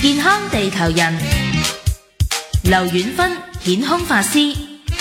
健康地球人，劉遠芬顯空法師。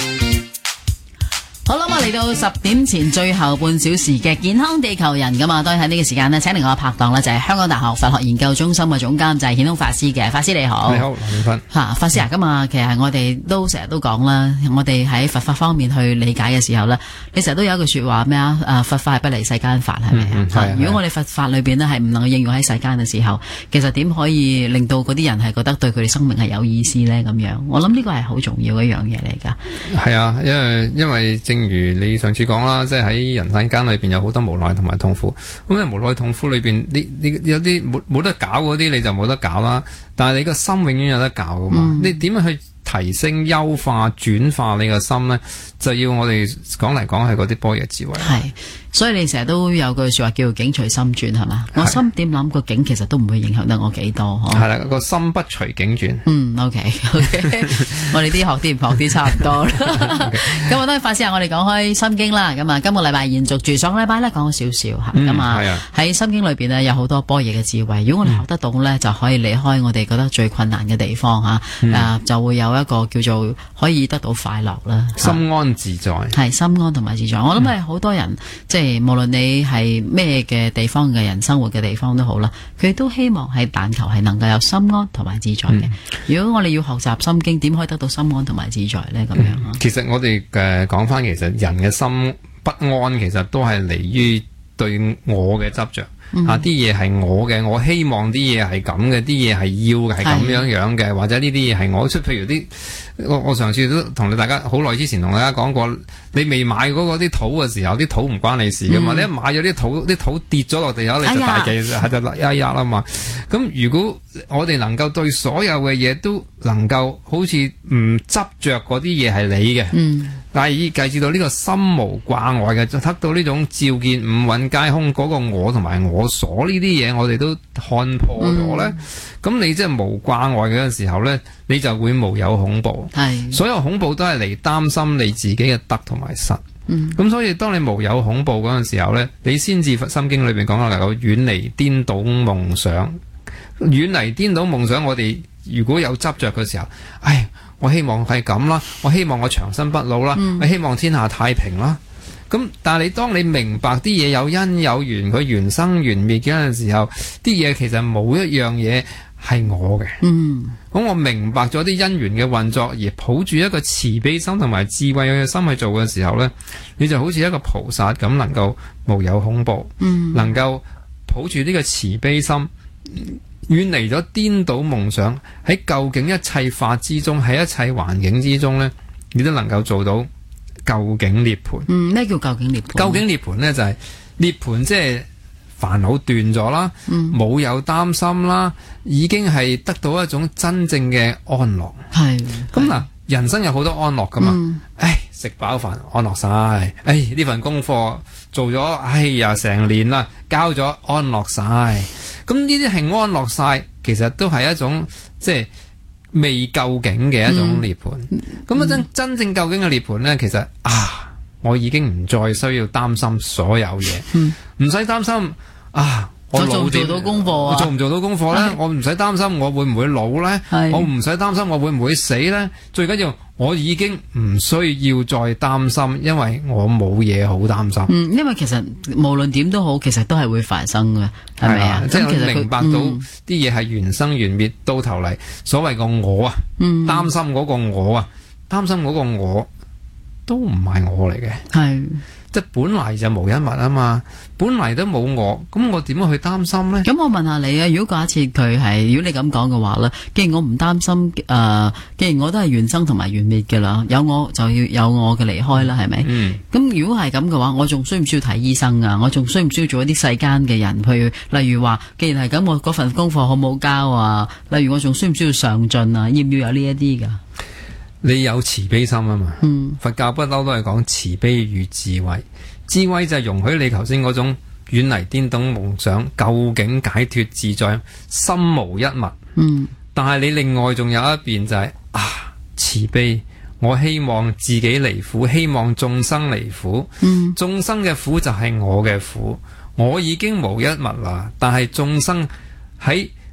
好啦，我嚟到10點前最後半小時嘅健康地球人㗎嘛，當然喺呢個時間呢，請嚟我嘅拍檔呢，就係香港大學佛學研究中心嘅總監，就係顯空法師嘅。法師你好。 你好，劉遠芬。 法師啊，咁啊，其實我哋都成日都講啦，我哋喺佛法方面去理解嘅時候呢，你成日都有一句說話咩啊？佛法係不離世間法，係咪啊？如果我哋佛法裏邊呢係唔能夠應用喺世間嘅時候，其實點可以令到嗰啲人係覺得對佢哋生命係有意思呢？咁樣，我諗呢個係好重要嘅一樣嘢嚟㗎。 係啊，因為正如你上次講啦，即係喺人世間裏邊有好多無奈同埋痛苦。咁喺無奈痛苦裏邊，你有啲冇得搞嗰啲，你就冇得搞啦。但係你個心永遠有得搞噶嘛？你點樣去提升、優化、轉化你個心呢？就要我哋講嚟講去嗰啲般若智慧。 係，所以你成日都有句說話叫境隨心轉，係嘛？我心點諗，個境其實都唔會影響得我幾多。 係啦，個心不隨境轉。 OK， 我哋啲學啲唔學啲差唔多啦。咁我都發先，我哋講開心經啦。咁啊，今個禮拜延續住上個禮拜咧講咗少少吓。咁啊，喺心經裏邊呢，有好多般若嘅智慧。如果我哋學得到呢，就可以離開我哋覺得最困難嘅地方吓。就會有一個叫做可以得到快樂啦， 心安自在。 係心安同埋自在。我諗係好多人，即係無論你係咩嘅地方嘅人，生活嘅地方都好啦，佢都希望係但求係能夠有心安同埋自在嘅。如果我哋要學習心經，點可以得到心安同埋自在呢？咁樣其實我哋講翻，其實人嘅心不安，其實都係嚟於對我嘅執着。啲嘢係我嘅，我希望啲嘢係咁嘅，啲嘢係要嘅，係咁樣樣嘅，或者呢啲嘢係我出。譬如啲我上次都同大家好耐之前同大家講過，你未買嗰個啲土嘅時候，啲土唔關你事噶嘛。你一買咗啲土跌咗落地下，你就大忌係就一啦嘛。咁如果我哋能夠對所有嘅嘢都能夠好似唔執着嗰啲嘢係你嘅，但係以計至到呢個心無掛礙嘅，就得到呢種照見五蘊皆空嗰個我同埋我所呢啲嘢，我哋都看破咗咧。咁你即係無掛礙嘅時候咧，你就會無有恐怖。所有恐怖都係嚟擔心你自己嘅得同埋失。咁所以當你無有恐怖嗰陣時候咧，你先至心經裏邊講能夠遠離顛倒夢想。遠離顛倒夢想，我哋如果有執着嘅時候，我希望係咁啦，我希望我長生不老啦，我希望天下太平啦。咁但係當你明白啲嘢有因有緣，佢緣生緣滅嘅陣時候，啲嘢其實冇一樣嘢係我嘅。咁我明白咗啲因緣嘅運作，而抱住一個慈悲心同埋智慧嘅心去做嘅時候呢，你就好似一個菩薩咁，能夠無有恐怖，能夠抱住呢個慈悲心，遠離咗顛倒夢想，喺究竟一切法之中，喺一切環境之中呢，你都能夠做到究竟涅槃。 咩叫究竟涅槃？ 究竟涅槃呢，就係涅槃，即係煩惱斷咗啦，冇有擔心啦，已經係得到一種真正嘅安樂。係咁嗱，人生有好多安樂噶嘛。食飽飯安樂晒，呢份功課做咗，成年啦，交咗安樂晒。咁呢啲係安樂晒，其實都係一種即係未究竟嘅一種涅槃。咁真正究竟嘅涅槃呢，其實我已經唔再需要擔心所有嘢，唔使擔心我做唔做到功課我做唔做到功課呢？我唔使擔心我會唔會老呢？我唔使擔心我會唔會死呢？最緊要我已經唔需要再擔心，因為我冇嘢好擔心。 因為其實無論點都好，其實都係會發生嘅，係咪啊？ 即係我明白到啲嘢係緣生緣滅，到頭嚟所謂個我擔心嗰個我擔心嗰個我都唔係我嚟嘅。係。即係本嚟就無一物啊嘛，本嚟都冇我，咁我點樣去擔心呢？ 咁我問下你啊，如果假設佢係，如果你咁講嘅話咧，既然我唔擔心，既然我都係緣生同埋緣滅嘅啦，有我就要有我嘅離開啦，係咪？咁如果係咁嘅話，我仲需唔需要睇醫生啊？我仲需唔需要做一啲世間嘅人去，例如話，既然係咁，我嗰份功課好冇交啊？例如我仲需唔需要上進啊？要唔要有呢一啲噶？ 你有慈悲心啊嘛，佛教不嬲都係講慈悲與智慧，智慧就係容許你頭先嗰種遠離顛倒夢想，究竟解脫自在，心無一物。但係你另外仲有一邊就係慈悲，我希望自己離苦，希望眾生離苦，眾生嘅苦就係我嘅苦，我已經無一物啦，但係眾生喺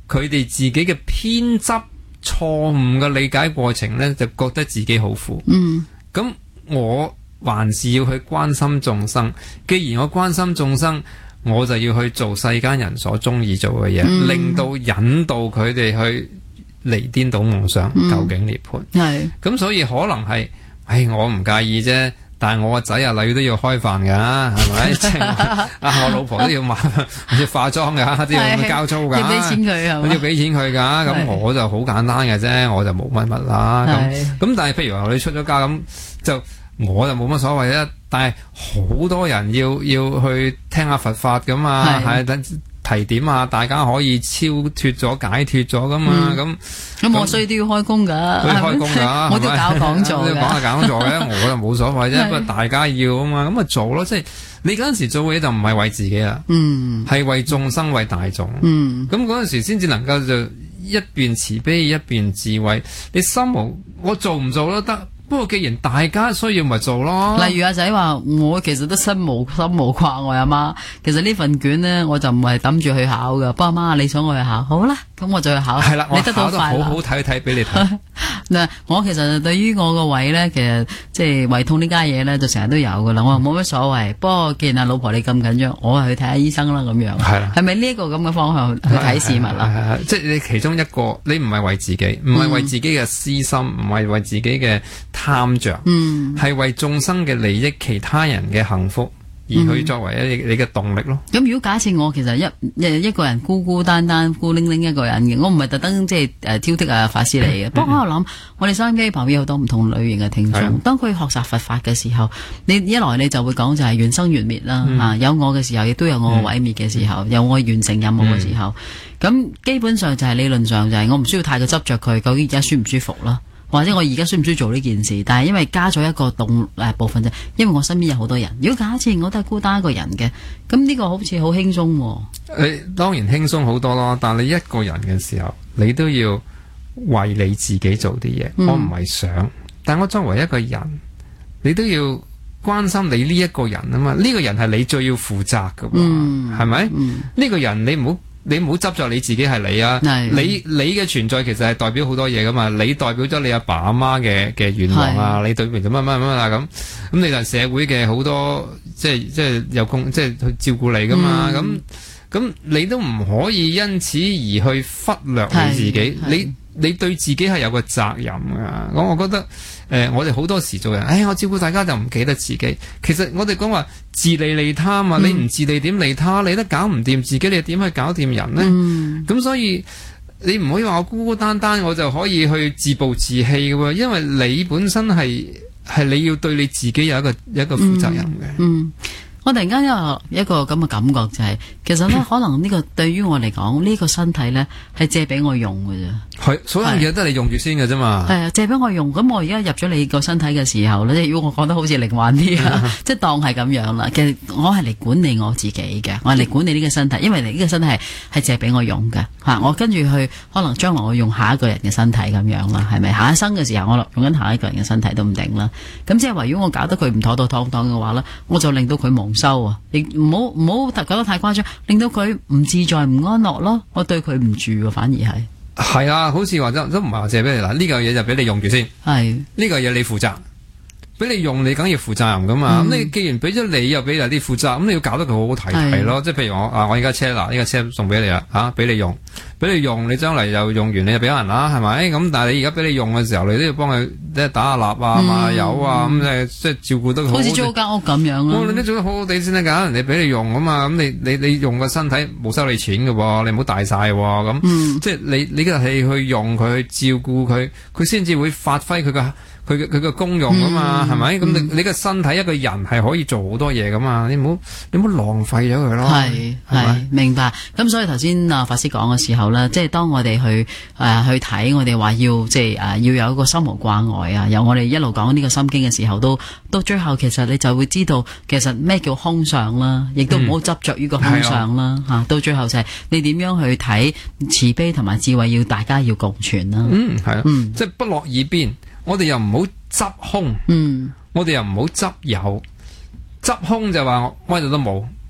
佢哋自己嘅偏執、錯誤嘅理解過程呢，就覺得自己好苦。咁我還是要去關心眾生。既然我關心眾生，我就要去做世間人所中意做嘅嘢，令到引導佢哋去離顛倒夢想，究竟涅槃。 係咁，所以可能係，我唔介意啫。但係我個仔啊女都要開飯噶，係咪？即係我老婆都要要化妝噶，都要交租噶， 要俾錢佢係嘛？ 要俾錢佢噶。咁我就好簡單嘅啫，我就冇乜乜啦。咁但係譬如話你出咗家咁，就我就冇乜所謂啦。但係好多人要去聽下佛法噶嘛，係等提點啊，大家可以超脫咗、解脫咗噶嘛。咁我所以都要開工噶， 都要開工噶， 我都搞講座嘅， 講下講座嘅，我就冇所謂啫。不過大家要啊嘛，咁咪做咯。即係你嗰陣時做嘢就唔係為自己啦，係為眾生、為大眾。咁嗰陣時先至能夠就一邊慈悲一邊智慧。你心無我做唔做都得。不過既然大家需要咪做咯。 例如阿仔話我其實都心無掛礙阿媽，其實呢份卷呢，我就唔係諗住去考噶。不過阿媽你想我去考，好啦，咁我就去考。 係啦， 你得到快樂， 我考得好好睇俾你睇。 嗱，我其實對於我個位呢，其實即係胃痛呢家嘢呢，就成日都有噶啦。我話冇乜所謂。不過既然阿老婆你咁緊張，我係去睇下醫生啦咁樣。係啦，係咪呢一個咁嘅方向去睇事物啦？ 即係你其中一個，你唔係為自己，唔係為自己嘅私心，唔係為自己嘅貪着，係為眾生嘅利益、其他人嘅幸福而去作為你嘅動力咯。 咁如果假設我其實一個人孤孤單單、孤零零一個人嘅，我唔係特登即係挑剔啊法師嚟嘅。不過我喺度諗，我哋收音機旁邊有好多唔同類型嘅聽眾，當佢學習佛法嘅時候，你一來你就會講就係緣生緣滅啦，有我嘅時候，亦都有我毀滅嘅時候，有我完成任務嘅時候。咁基本上就係理論上就係我唔需要太過執着佢究竟而家舒唔舒服啦。或者我而家需唔需要做呢件事？但係因為加咗一個部分啫，因為我身邊有好多人。如果假設我都係孤單一個人嘅，咁呢個好似好輕鬆喎。 你當然輕鬆好多咯，但係你一個人嘅時候，你都要為你自己做啲嘢。我唔係想，但我作為一個人，你都要關心你呢一個人啊嘛。呢個人係你最要負責㗎喎，係咪？呢個人你唔好執着你自己係你啊！你嘅存在其實係代表好多嘢噶嘛，你代表咗你阿爸阿媽嘅願望啊，你對面咗乜乜乜啊咁你就係社會嘅好多即係有功即係去照顧你噶嘛，咁你都唔可以因此而去忽略你自己，你對自己係有個責任噶。我覺得我哋好多時做人，我照顧大家就唔記得自己。其實我哋講話自利利他嘛，你唔自利點利他？你都搞唔掂自己，你點去搞掂人呢？咁所以你唔可以話我孤孤單單，我就可以去自暴自棄嘅喎。因為你本身係你要對你自己有一個負責任嘅。 我突然間有一個咁嘅感覺就係，其實咧可能呢個對於我嚟講，呢個身體咧係借俾我用嘅啫。係， 所有嘢都係你用住先嘅啫嘛。 係啊，借俾我用。咁我而家入咗你個身體嘅時候咧，如果我講得好似靈幻啲啊，即係當係咁樣啦。其實我係嚟管理我自己嘅，我係嚟管理呢個身體，因為你呢個身體係借俾我用嘅嚇。我跟住去可能將來我用下一個人嘅身體咁樣啦，係咪？下一生嘅時候我用緊下一個人嘅身體都唔定啦。咁即係話，如果我搞得佢唔妥當嘅話咧，我就令到佢蒙羞啊！你唔好搞得太誇張，令到佢唔自在唔安樂咯。我對佢唔住，反而係啊，好似話都唔係話借俾你啦。呢個嘢就俾你用住先，係呢個嘢你負責。俾你用，你梗要負責任噶嘛。咁你既然俾咗你，又俾人啲負責，咁你要搞得佢好好睇睇咯。即係譬如我而家車嗱，呢個車送俾你啦，俾你用，你將嚟又用完你就俾人啦，係咪？咁但係你而家俾你用嘅時候，你都要幫佢即係打下蠟啊、買下油啊，咁即係照顧得好似租間屋咁樣咯。 你都做得好好地先得㗎，人哋俾你用啊嘛。咁你用個身體冇收你錢㗎喎，你唔好大晒喎。咁即係你嘅係去用佢去照顧佢，佢先至會發揮佢個功用啊嘛，係咪？咁你個身體一個人係可以做好多嘢噶嘛，你唔好浪費咗佢咯。 係明白。咁所以頭先法師講嘅時候咧，即係當我哋去睇，我哋話要即係要有一個心無掛礙啊，由我哋一路講呢個心經嘅時候，到最後其實你就會知道，其實咩叫空相啦，亦都唔好執着於個空相啦吓。到最後就係你點樣去睇慈悲同埋智慧，要大家要共存啦。 即係不落二邊。我哋又唔好執空，我哋又唔好執有，執空就話我喺度都冇，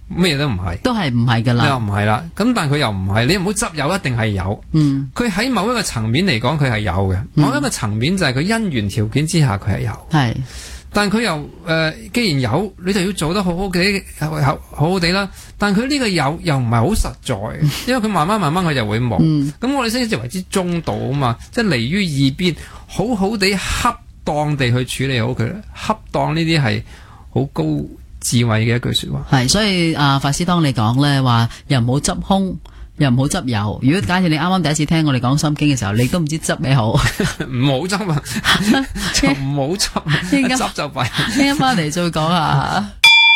咩都唔係， 都係唔係噶又啦。 唔係啦。咁但係佢又唔係，你唔好執有，一定係有。佢喺某一個層面嚟講，佢係有嘅。某一個層面就係佢因緣條件之下，佢係有。 係， 但佢又既然有，你就要做得好好地，好好地啦。但佢呢個有又唔係好實在，因為佢慢慢佢就會冇。咁我哋先至為之中道啊嘛，即係離於二邊，好好地恰當地去處理好佢。恰當呢啲係好高智慧嘅一句說話。 係，所以法師當你講咧話，又唔好執空，又唔好執有。如果假設你啱啱第一次聽我哋講心經嘅時候，你都唔知執咩好， 唔好執啊，就唔好執，執就弊。 聽翻嚟再講啊。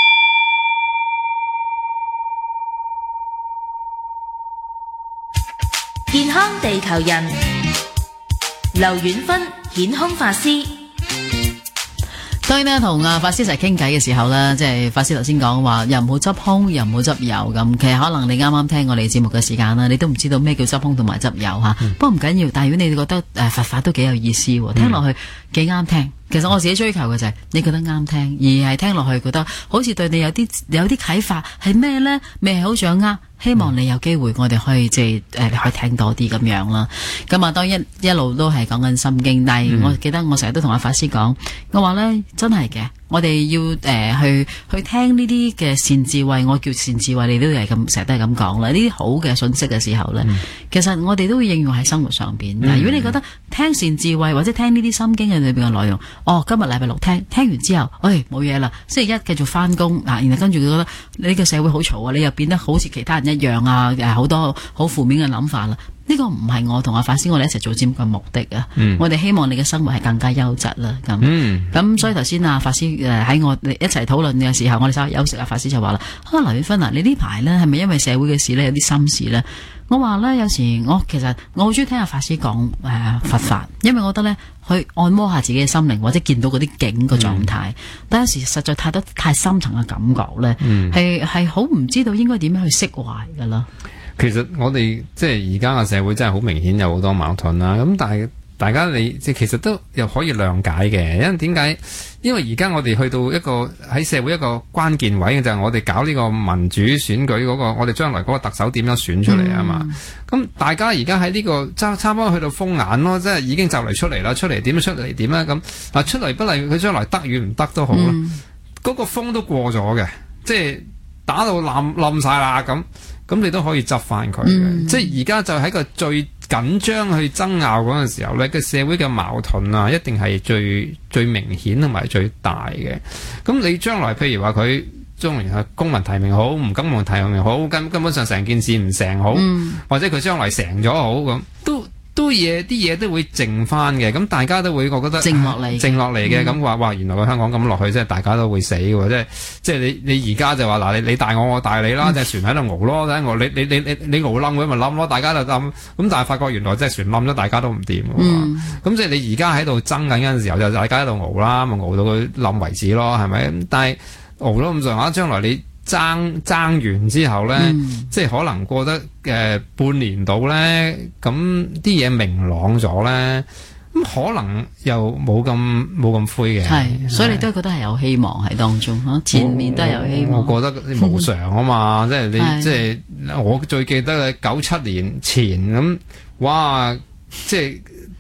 健康地球人，劉遠芬顯空法師。 當然啦，同法師一齊傾偈嘅時候呢，即係法師頭先講話，又唔好執空，又唔好執有咁。其實可能你啱啱聽我哋節目嘅時間啦，你都唔知道咩叫執空同埋執有吓。不過唔緊要，但係如果你覺得佛法都幾有意思，聽落去幾啱聽。其實我自己追求嘅就係你覺得啱聽，而係聽落去覺得好似對你有啲啟發，係咩呢？未係好掌握。希望你有機會，我哋可以即係你可以聽多啲咁樣啦。咁啊，當一路都係講緊心經，但係我記得我成日都同阿法師講，我話咧真係嘅，我哋要去聽呢啲嘅善智慧，我叫善智慧，你都係咁成日都係咁講啦。呢啲好嘅信息嘅時候咧，其實我哋都會應用喺生活上邊。但如果你覺得聽善智慧或者聽呢啲心經嘅裏邊嘅內容，今日禮拜六聽完之後，冇嘢啦，星期一繼續翻工啊，然後跟住佢覺得你個社會好嘈啊，你又變得好似其他人一樣啊，好多好負面嘅諗法啦。呢個唔係我同阿法師我哋一齊做節目嘅目的啊。我哋希望你嘅生活係更加優質啦。咁所以頭先法師喺我哋一齊討論嘅時候，我哋稍休息，法師就話啦，劉遠芬啊，你呢排呢係咪因為社會嘅事呢有啲心事呢？我話呢，有時其實我好中意聽阿法師講佛法，因為我覺得呢，去按摩下自己嘅心靈，或者見到嗰啲景個狀態。但有時實在太深層嘅感覺呢，係好唔知道應該點樣去釋懷噶啦。 其實我哋即係而家嘅社會真係好明顯有好多矛盾啦。咁但係大家即係其實都又可以諒解嘅，因為點解？因為而家我哋去到一個喺社會一個關鍵位嘅就係我哋搞呢個民主選舉嗰個，我哋將來嗰個特首點樣選出嚟啊嘛。咁大家而家喺呢個差唔多去到風眼咯，即係已經就嚟出嚟啦，出嚟點出嚟點啦咁。嗱，出嚟不嚟佢將來得與唔得都好啦，嗰個風都過咗嘅，即係打到冧晒啦咁你都可以執翻佢嘅。即係而家就喺個最緊張去爭拗嗰陣時候咧，個社會嘅矛盾啊，一定係最明顯同埋最大嘅。咁你將來譬如話佢將來係公民提名好，唔公民提名好，根本上成件事唔成好，或者佢將來成咗好咁，啲嘢都會靜翻嘅。咁大家都會我覺得靜落嚟嘅。咁話哇，原來個香港咁落去，即係大家都會死嘅。即係你而家就話嗱，你大我大你啦，隻船喺度熬咯，你熬冧佢咪冧咯，大家就冧。咁但係發覺原來隻船冧咗，大家都唔掂。咁即係你而家喺度爭緊嗰陣時候，就大家喺度熬啦，咪熬到佢冧為止咯，係咪？但係熬咗咁上下，將來你爭完之後咧，即係可能過得半年到咧，咁啲嘢明朗咗咧，咁可能又冇咁灰嘅。 係，所以你都覺得係有希望喺當中，前面都係有希望。 我覺得無常啊嘛，即係你即係我最記得嘅97年前咁，哇！即係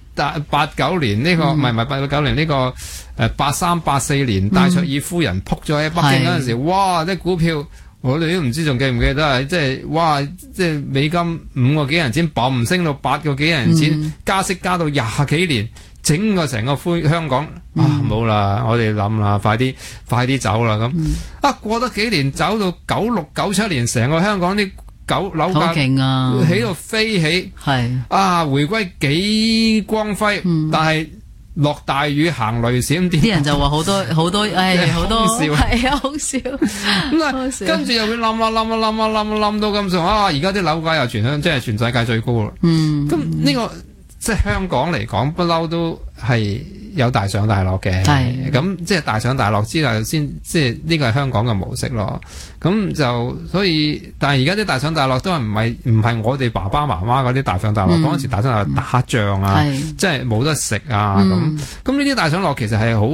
89年呢個唔係89年呢個。83、84年戴卓爾夫人撲咗喺北京嗰陣時，哇！啲股票我哋都唔知仲記唔記得係，即係哇！即係美金5個幾銀錢嘣升到8個幾銀錢，加息加到20幾年，整個成個香港冇啦！我哋諗啦，快啲走啦咁。過得幾年走到96、97年，成個香港啲樓價起到飛起，回歸幾光輝，但係落大雨行雷閃電，啲人就話好多好多笑，係啊，好笑。 咁跟住又會冧到咁上下，而家啲樓價又全世界最高啦。咁呢個即係香港嚟講，不嬲都係有大上大落嘅。咁即係大上大落之後先，即係呢個係香港嘅模式咯。咁就所以，但係而家啲大上大落都係唔係我哋爸爸媽媽嗰啲大上大落。嗰陣時大上大落打仗啊，即係冇得食啊咁。咁呢啲大上落其實係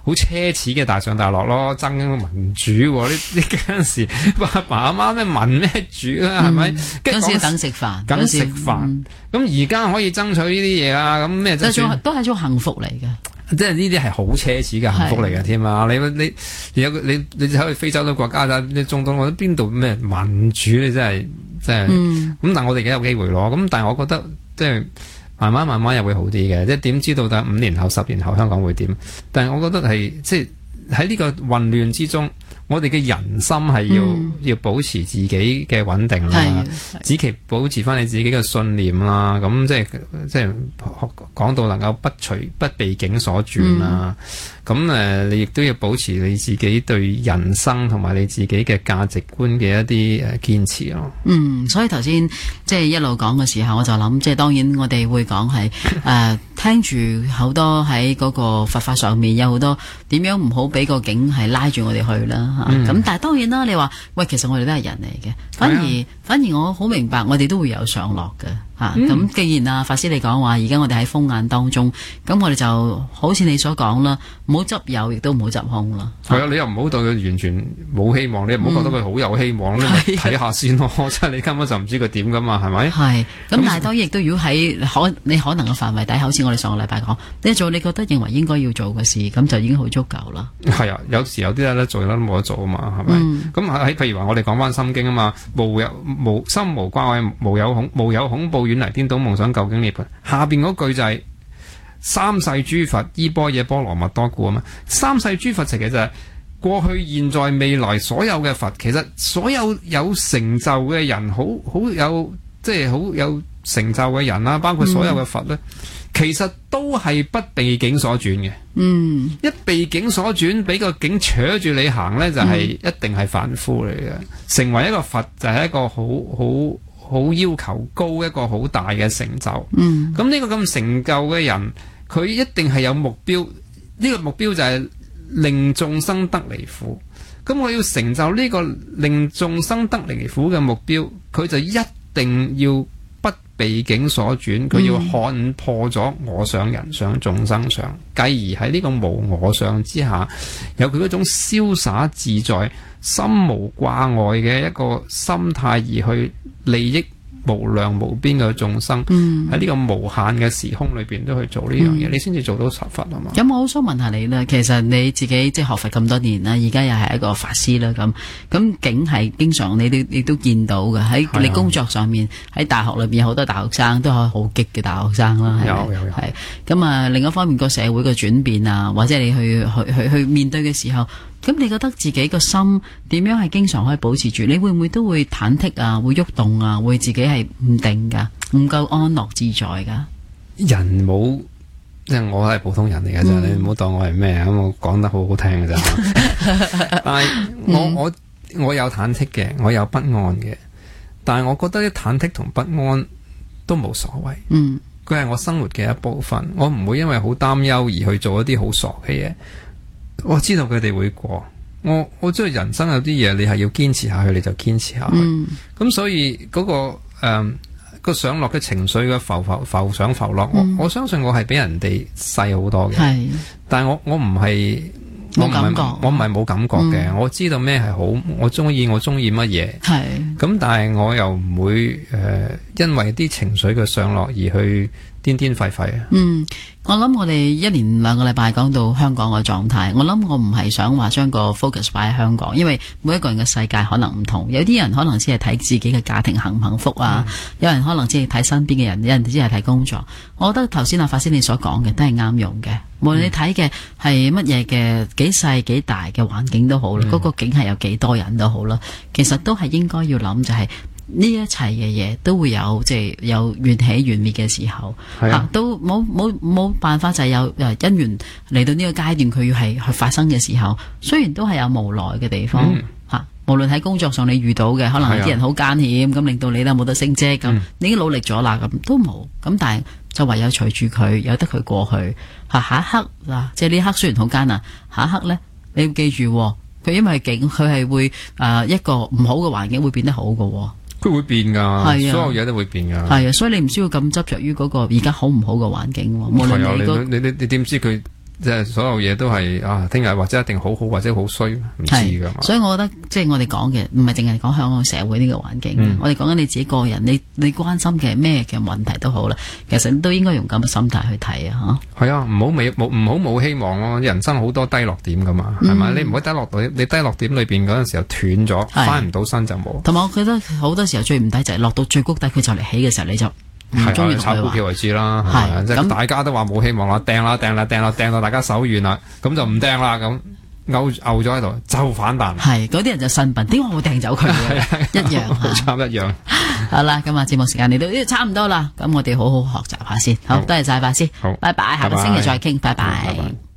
好奢侈嘅大上大落咯，爭民主喎，呢嗰陣時爸爸阿媽咩民咩主啊，係咪？ 嗰陣時等食飯， 等食飯。咁而家可以爭取呢啲嘢啦，咁咩都係一種幸福嚟嘅。 即係呢啲係好奢侈嘅幸福嚟嘅添啊！你走去非洲啲國家啦，你中東我覺得邊度咩民主你真係咁，但係我哋而家有機會咯。咁但係我覺得即係慢慢又會好啲嘅。即係點知道但5年後、10年後香港會點？但係我覺得係即係喺呢個混亂之中，我哋嘅人心係要保持自己嘅穩定啦，只其保持翻你自己嘅信念啦。咁即係講到能夠不被境所轉啦。咁你亦都要保持你自己對人生同埋你自己嘅價值觀嘅一啲堅持咯。 所以頭先即係一路講嘅時候，我就諗，即係當然我哋會講係聽住好多喺嗰個佛法上面有好多點樣唔好俾個境係拉住我哋去啦嚇。咁但係當然啦，你話喂，其實我哋都係人嚟嘅，反而我好明白，我哋都會有上落嘅嚇。咁既然啊法師你講話，而家我哋喺風眼當中，咁我哋就好似你所講啦，唔好執有，亦都唔好執空啦。 係啊，你又唔好對佢完全冇希望，你又唔好覺得佢好有希望，你咪睇下先咯。即係你根本就唔知佢點噶嘛，係咪？係。咁但係當然亦都如果喺你可能嘅範圍底下，好似我哋上個禮拜講，你做你覺得認為應該要做嘅事，咁就已經好足夠啦。係啊，有時有啲咧做得冇得做啊嘛，係咪？咁譬如話我哋講翻心經啊嘛，心無掛礙，無有恐怖，遠離顛倒夢想，究竟涅槃。下邊嗰句就係三世諸佛依般若波羅蜜多故啊嘛。三世諸佛其實就係過去、現在、未來所有嘅佛，其實所有有成就嘅人，好有即係好有成就嘅人啦，包括所有嘅佛咧，其實都係不被境所轉嘅。一被境所轉，俾個境扯住你行咧，就係一定係凡夫嚟嘅。成為一個佛就係一個好要求高，一個好大嘅成就。咁呢個咁成就嘅人，佢一定係有目標。呢個目標就係令眾生得離苦。咁我要成就呢個令眾生得離苦嘅目標，佢就一定要不被境所轉。佢要看破咗我相、人相、眾生相，繼而喺呢個無我相之下，有佢嗰種瀟灑自在、心無掛礙嘅一個心態，而去利益無量無邊嘅眾生，喺呢個無限嘅時空裏邊都去做呢樣嘢，你先至做到十佛啊嘛。咁我好想問下你啦，其實你自己即係學佛咁多年啦，而家又係一個法師啦，咁竟係經常你都見到嘅喺你工作上面，喺大學裏邊有好多大學生都係好激嘅大學生啦，有係咁啊。另一方面個社會嘅轉變啊，或者你去面對嘅時候，咁你覺得自己個心點樣係經常可以保持住？你會唔會都會忐忑啊？會喐動啊？會自己係唔定噶？唔夠安樂自在噶？人冇，即係我係普通人嚟嘅啫，你唔好當我係咩咁，我講得好好聽嘅咋。但係我有忐忑嘅，我有不安嘅，但係我覺得啲忐忑同不安都冇所謂。佢係我生活嘅一部分，我唔會因為好擔憂而去做一啲好傻嘅嘢。我知道佢哋會過，我知道人生有啲嘢你係要堅持下去，你就堅持下去。咁所以嗰個上落嘅情緒嘅浮上浮落，我相信我係比人哋細好多嘅。但係我唔係冇感覺，我唔係冇感覺嘅。我知道咩係好，我中意乜嘢。咁但係我又唔會因為啲情緒嘅上落而去癲癲廢廢啊。我諗我哋1連2個禮拜講到香港嘅狀態，我諗我唔係想話將個 focus 擺喺香港，因為每一個人嘅世界可能唔同，有啲人可能只係睇自己嘅家庭幸唔幸福啊，有人可能只係睇身邊嘅人，有人只係睇工作。我覺得頭先阿法師你所講嘅都係啱用嘅，無論你睇嘅係乜嘢嘅幾細幾大嘅環境都好啦，嗰個境係有幾多人都好啦，其實都係應該要諗就係呢一切嘅嘢都會有即係有緣起緣滅嘅時候，都冇辦法就係有因緣嚟到呢個階段，佢要係去發生嘅時候，雖然都係有無奈嘅地方吓，無論喺工作上你遇到嘅，可能有啲人好艱險，咁令到你咧冇得升職，咁你已經努力咗啦，咁都冇，咁但係就唯有隨住佢，由得佢過去，下一刻嗱，即係呢一刻雖然好艱難，下一刻咧你要記住，佢因為境，佢係會一個唔好嘅環境會變得好嘅。佢會變噶，所有嘢都會變噶。所以你唔需要咁執着於嗰個而家好唔好嘅環境。無論你點知佢即係所有嘢都係啊，聽日或者一定好好或者好衰，唔知噶嘛。 所以我覺得即係我哋講嘅唔係淨係講香港社會呢個環境，我哋講緊你自己個人，你關心嘅咩嘅問題都好啦，其實都應該用咁嘅心態去睇啊，吓。係啊， 唔好冇希望咯，人生好多低落點噶嘛，係咪？你唔好低落到，你低落點裏邊嗰陣時候斷咗，翻唔到身就冇。同埋我覺得好多時候最唔抵就係落到最谷底，佢就嚟起嘅時候你就唔中意炒股票為止啦，係即係大家都話冇希望啦，掟到大家手軟啦，咁就唔掟啦，咁牛咗喺度就反彈。係嗰啲人就信笨，點解我會掟走佢嘅？一樣，好差一樣。好啦，咁啊節目時間嚟到呢度差唔多啦，咁我哋好好學習下先。好，多謝晒法師，好，拜拜，下個星期再傾，拜拜。